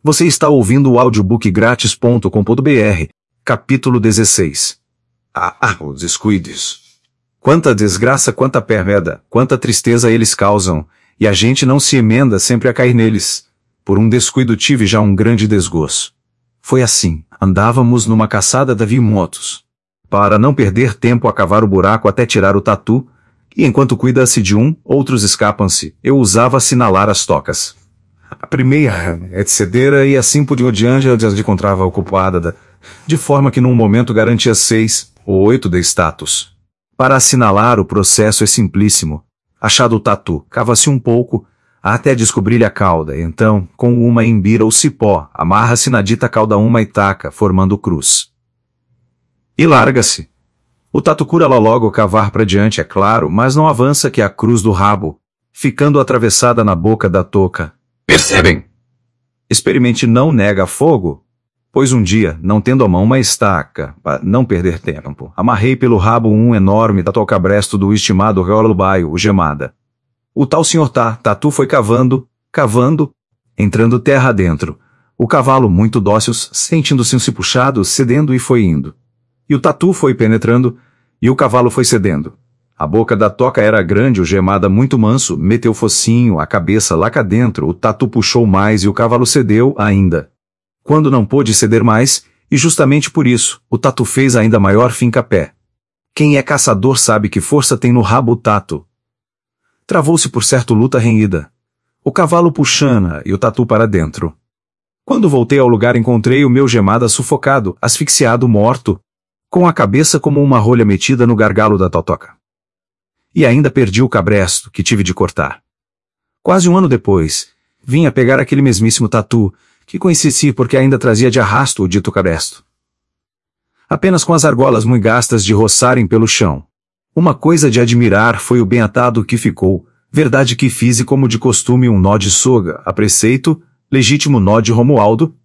Você está ouvindo o audiobookgratis.com.br, capítulo 16. Os descuidos. Quanta desgraça, quanta perda, quanta tristeza eles causam, e a gente não se emenda sempre a cair neles. Por um descuido tive já um grande desgosto. Foi assim, andávamos numa caçada de motos. Para não perder tempo a cavar o buraco até tirar o tatu, e enquanto cuida-se de um, outros escapam-se, eu usava assinalar as tocas. A primeira é de cedeira e assim por diante eu já encontrava ocupada, de forma que num momento garantia 6 ou 8 de status. Para assinalar o processo é simplíssimo. Achado o tatu, cava-se um pouco, até descobrir-lhe a cauda, então, com uma embira ou cipó, amarra-se na dita cauda uma itaca, formando cruz. E larga-se. O tatu cura logo cavar para diante, é claro, mas não avança que a cruz do rabo, ficando atravessada na boca da touca. Percebem? Experimente não nega fogo, pois um dia, não tendo à mão uma estaca, para não perder tempo, amarrei pelo rabo um enorme tatu-cabresto do estimado Reolubaio, o Gemada. O tal senhor Tatu foi cavando, entrando terra dentro. O cavalo muito dócil, sentindo-se puxado, cedendo e foi indo. E o Tatu foi penetrando, e o cavalo foi cedendo. A boca da toca era grande, o Gemada muito manso, meteu focinho, a cabeça lá cá dentro, o Tatu puxou mais e o cavalo cedeu ainda. Quando não pôde ceder mais, e justamente por isso, o Tatu fez ainda maior finca-pé. Quem é caçador sabe que força tem no rabo o Tatu. Travou-se por certo luta renhida. O cavalo puxana e o Tatu para dentro. Quando voltei ao lugar encontrei o meu Gemada sufocado, asfixiado, morto, com a cabeça como uma rolha metida no gargalo da totoca. E ainda perdi o cabresto, que tive de cortar. Quase um ano depois, vim a pegar aquele mesmíssimo Tatu, que conheci porque ainda trazia de arrasto o dito cabresto. Apenas com as argolas muito gastas de roçarem pelo chão. Uma coisa de admirar foi o bem atado que ficou, verdade que fiz e como de costume um nó de soga, a preceito, legítimo nó de Romualdo,